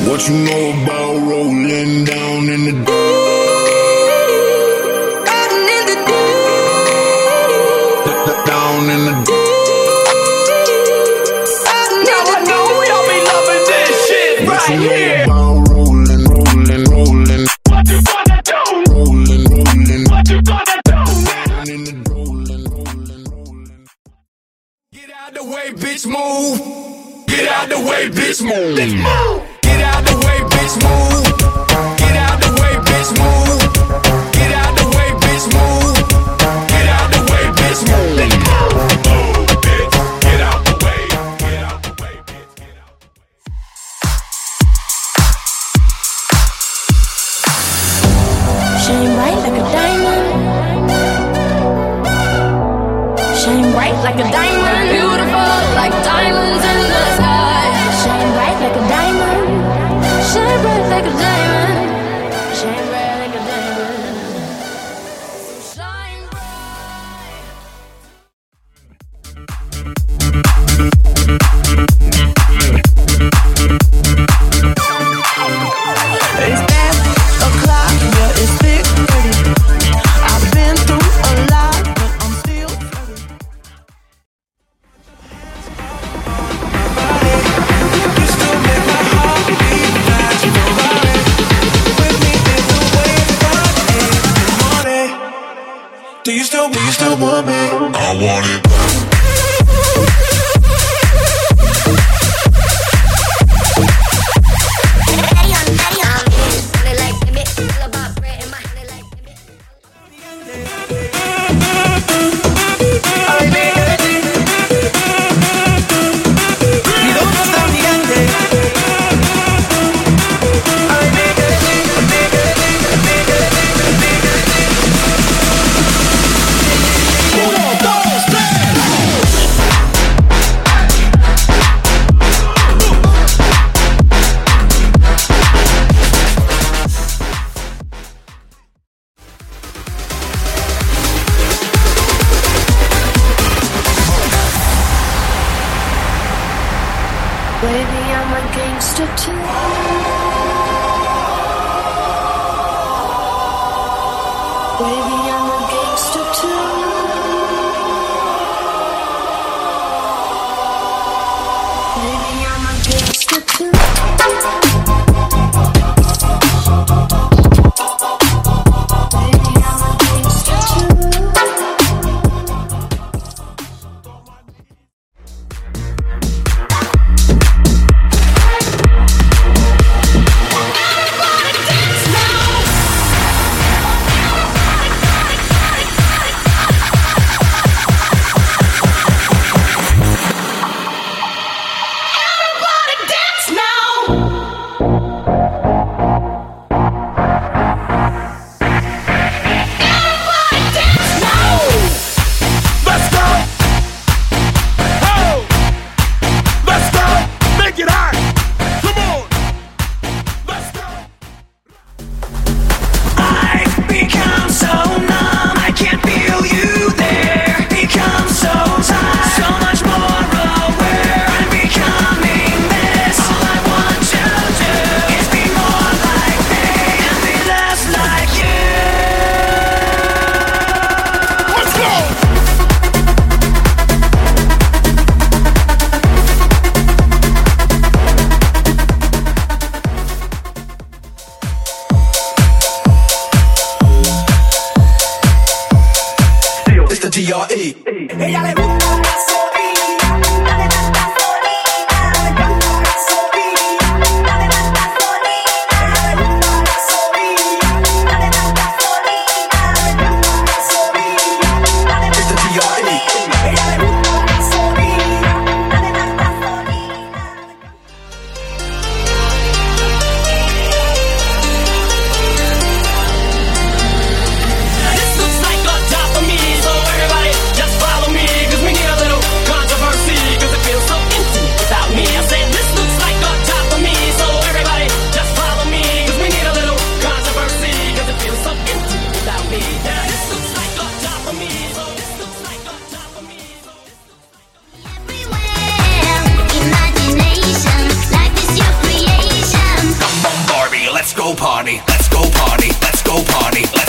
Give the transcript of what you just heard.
What you know about rolling down in the deep? Down in the deep. Now I know y'all be loving this shit What right you know here. about rolling, rolling, rolling? What you gonna do? Rolling, rolling. What you gonna do? Down in the rolling, rolling, rolling. Get out the way, bitch, move. Get out the way, bitch, move. Let's move. Get out the way, bitch, move. Get out the way, bitch, move. Get out the way, bitch, move. Get out the way, bitch, move. Let's move. Move, bitch. Get out the way. Get out the way, bitch. Get out the way. Shine bright like a diamond. Shine bright like a diamond. Beautiful like diamonds in the sky. Shine bright like a diamond. Shine bright like a diamond. Shine bright like a diamond. Shine bright. It's 10 o'clock, yeah, it's thick, pretty. I've been through a lot, but I'm still flirty. You still make my heart beat fast, nobody. With me in the way that every morning. Do you still want me? I want it. Baby, I'm a gangster too. Baby, I'm a gangster too. Baby, I'm a gangster too. Baby, I'm a gangster too. Let's go. Oh. Let's go. Make it hot. Come on. Let's go. I've become so numb, I can't feel you there. Become so tired, so much more aware. I'm becoming this. All I want to do is be more like me and be less like you. Let's go. It's the DRE. Ella le gusta la gasolina, dale más gasolina, le encanta la gasolina, dale más gasolina. Ella le gusta la gasolina, dale más gasolina, le encanta la gasolina, dale más It's the DRE. Ella le gusta la gasolina, dale más gasolina. This looks like a job for me, so everybody just follow me, 'cause we need a little let's go party, let's go party, let's go party.